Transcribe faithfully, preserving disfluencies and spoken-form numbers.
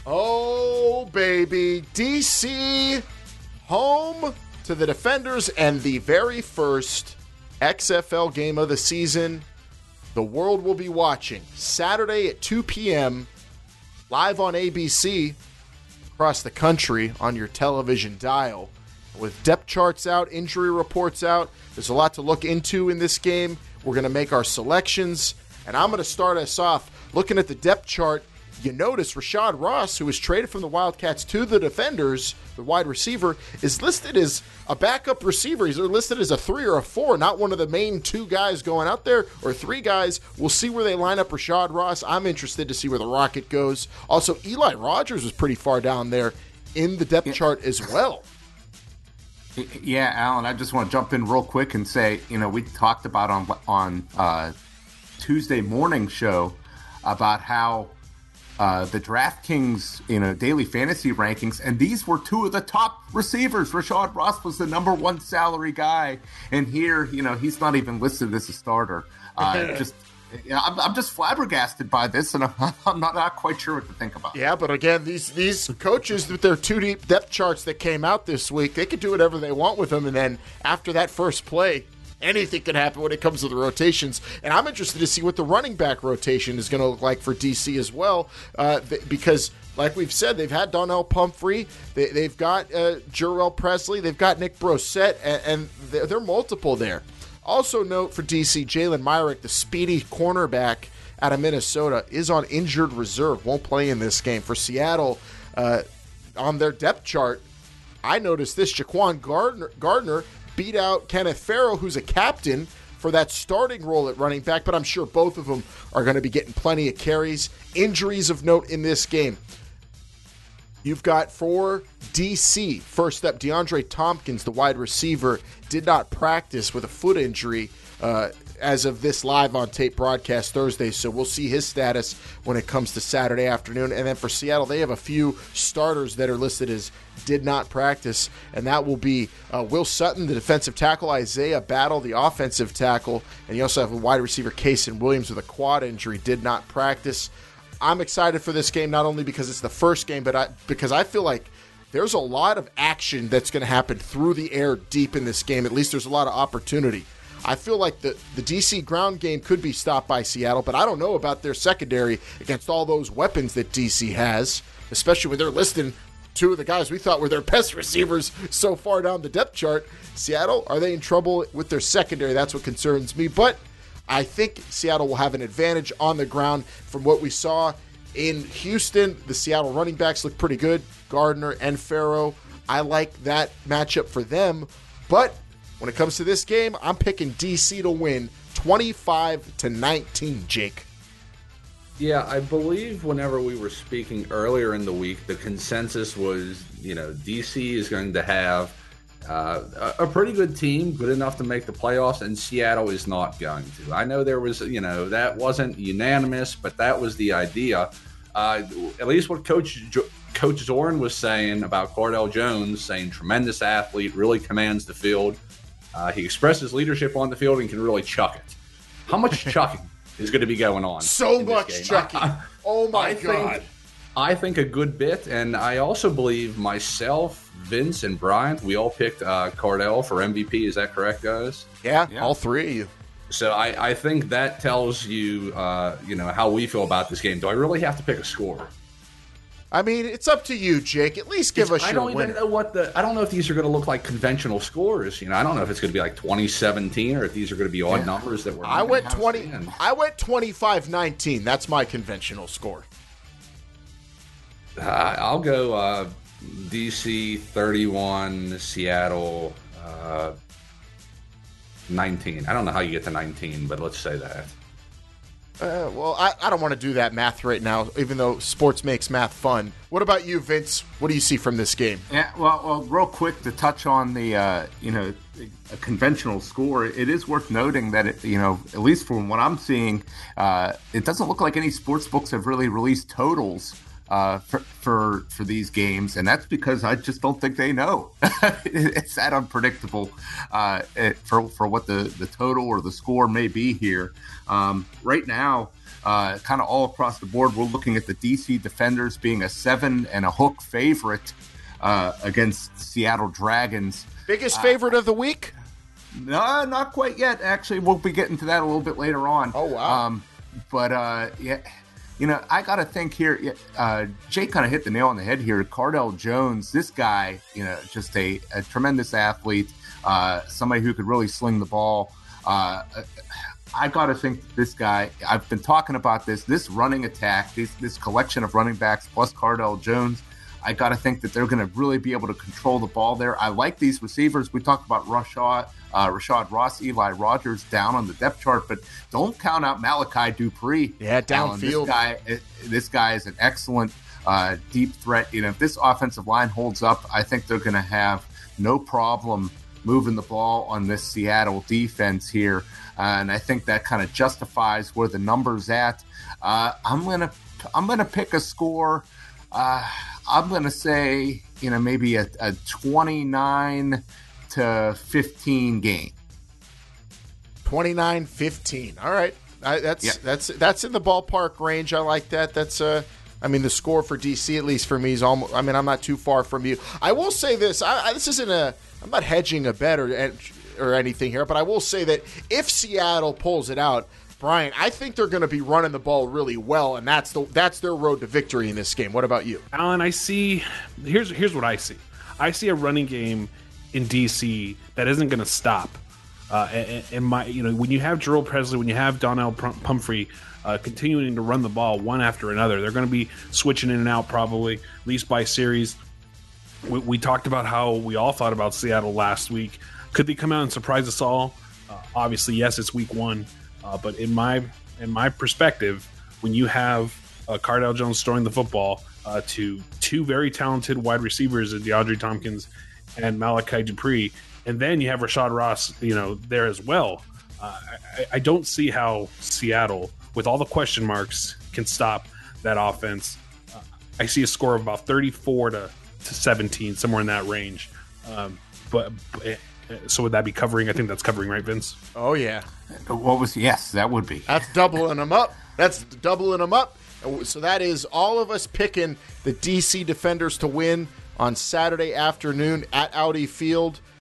Oh, baby. D C home to the Defenders and the very first X F L game of the season. The world will be watching Saturday at two p.m. live on A B C across the country on your television dial. With depth charts out, injury reports out, there's a lot to look into in this game. We're going to make our selections, and I'm going to start us off looking at the depth chart. You notice Rashad Ross, who was traded from the Wildcats to the Defenders, the wide receiver, is listed as a backup receiver. He's listed as a three or a four, not one of the main two guys going out there, or three guys. We'll see where they line up Rashad Ross. I'm interested to see where the Rocket goes. Also, Eli Rogers was pretty far down there in the depth chart as well. Yeah, Alan, I just want to jump in real quick and say, you know, we talked about on on uh, Tuesday morning show about how uh, the DraftKings, you know, daily fantasy rankings, and these were two of the top receivers. Rashad Ross was the number one salary guy, and here, you know, he's not even listed as a starter. Uh, just. Yeah, I'm, I'm just flabbergasted by this, and I'm, I'm not, not quite sure what to think about. Yeah, but again, these these coaches with their two deep depth charts that came out this week, they could do whatever they want with them, and then after that first play, anything could happen when it comes to the rotations. And I'm interested to see what the running back rotation is going to look like for D C as well, uh, th- because like we've said, they've had Donnell Pumphrey, they, they've got uh, Jarrell Presley, they've got Nick Brossette, and, and they're, they're multiple there. Also note for D C, Jalen Myrick, the speedy cornerback out of Minnesota, is on injured reserve, won't play in this game. For Seattle, uh, on their depth chart, I noticed this. Jaquan Gardner, Gardner beat out Kenneth Farrow, who's a captain, for that starting role at running back, but I'm sure both of them are going to be getting plenty of carries. Injuries of note in this game. You've got for D C, first up, DeAndre Tompkins, the wide receiver, did not practice with a foot injury uh, as of this live on tape broadcast Thursday, so we'll see his status when it comes to Saturday afternoon. And then for Seattle, they have a few starters that are listed as did not practice, and that will be uh, Will Sutton, the defensive tackle, Isaiah Battle, the offensive tackle, and you also have a wide receiver, Kason Williams, with a quad injury, did not practice. I'm excited for this game, not only because it's the first game, but I, because I feel like there's a lot of action that's going to happen through the air deep in this game. At least there's a lot of opportunity. I feel like the, the D C ground game could be stopped by Seattle, but I don't know about their secondary against all those weapons that D C has, especially when they're listing two of the guys we thought were their best receivers so far down the depth chart. Seattle, are they in trouble with their secondary? That's what concerns me, but I think Seattle will have an advantage on the ground. From what we saw in Houston, the Seattle running backs look pretty good, Gardner and Farrow. I like that matchup for them, but when it comes to this game, I'm picking D C to win twenty-five to nineteen, Jake. Yeah, I believe whenever we were speaking earlier in the week, the consensus was, you know, D C is going to have Uh, a, a pretty good team, good enough to make the playoffs, and Seattle is not going to. I know there was, you know, that wasn't unanimous, but that was the idea. Uh, at least what Coach jo- Coach Zorn was saying about Cardale Jones, saying tremendous athlete, really commands the field. Uh, he expresses leadership on the field and can really chuck it. How much chucking is going to be going on? So much chucking. I, I, oh, my I God. Think, I think a good bit, and I also believe myself, Vince, and Bryant, we all picked uh, Cardale for M V P. Is that correct, guys? Yeah, yeah. All three of you. So I, I think that tells you, uh, you know, how we feel about this game. Do I really have to pick a score? I mean, it's up to you, Jake. At least give it's, us I your don't winner. even know what the. I don't know if these are going to look like conventional scores. You know, I don't know if it's going to be like twenty seventeen or if these are going to be odd yeah. numbers that we're. I went twenty. Stand. I went twenty-five nineteen. That's my conventional score. Uh, I'll go uh, D C thirty-one, Seattle uh, nineteen. I don't know how you get to nineteen, but let's say that. Uh, well, I, I don't want to do that math right now, even though sports makes math fun. What about you, Vince? What do you see from this game? Yeah, well, well real quick to touch on the, uh, you know, a conventional score, it is worth noting that, it, you know, at least from what I'm seeing, uh, it doesn't look like any sports books have really released totals Uh, for, for for these games, and that's because I just don't think they know. It's that unpredictable uh, it, for for what the, the total or the score may be here. Um, right now, uh, kind of all across the board. We're looking at the D C Defenders being a seven and a hook favorite uh, against Seattle Dragons. Biggest favorite uh, of the week? No, not quite yet. Actually, we'll be getting to that a little bit later on. Oh, wow. Um, but, uh, yeah, you know, I got to think here, uh, Jake kind of hit the nail on the head here. Cardale Jones, this guy, you know, just a, a tremendous athlete, uh, somebody who could really sling the ball. Uh, I got to think that this guy, I've been talking about this, this running attack, this, this collection of running backs plus Cardale Jones, I got to think that they're going to really be able to control the ball there. I like these receivers. We talked about Rashad, uh, Rashad Ross, Eli Rogers down on the depth chart, but don't count out Malachi Dupree. Yeah, downfield. This guy, this guy is an excellent uh, deep threat. You know, if this offensive line holds up, I think they're going to have no problem moving the ball on this Seattle defense here. Uh, and I think that kind of justifies where the number's at. Uh, I'm gonna, I'm gonna pick a score. Uh, I'm going to say, you know, maybe a, a twenty-nine to fifteen game. twenty-nine fifteen. All right. I, that's, yeah. that's, that's in the ballpark range. I like that. That's, uh, I mean, the score for D C, at least for me, is almost, I mean, I'm not too far from you. I will say this. I, I, this isn't a, I'm not hedging a bet or, or anything here, but I will say that if Seattle pulls it out, Brian, I think they're going to be running the ball really well, and that's the that's their road to victory in this game. What about you? Alan, I see – here's here's what I see. I see a running game in D C that isn't going to stop. Uh, and, and my, you know, when you have Jerome Presley, when you have Donnell Pumphrey uh, continuing to run the ball one after another, they're going to be switching in and out probably, at least by series. We, we talked about how we all thought about Seattle last week. Could they come out and surprise us all? Uh, obviously, yes, it's week one. Uh, but in my in my perspective, when you have uh, Cardale Jones throwing the football uh, to two very talented wide receivers, DeAndre Tompkins and Malachi Dupree, and then you have Rashad Ross, you know, there as well, uh, I, I don't see how Seattle, with all the question marks, can stop that offense. Uh, I see a score of about thirty-four to seventeen, somewhere in that range. Um, but, but so would that be covering? I think that's covering, right, Vince? Oh, yeah. What was, yes, that would be. That's doubling them up. That's doubling them up. So that is all of us picking the D C Defenders to win on Saturday afternoon at Audi Field.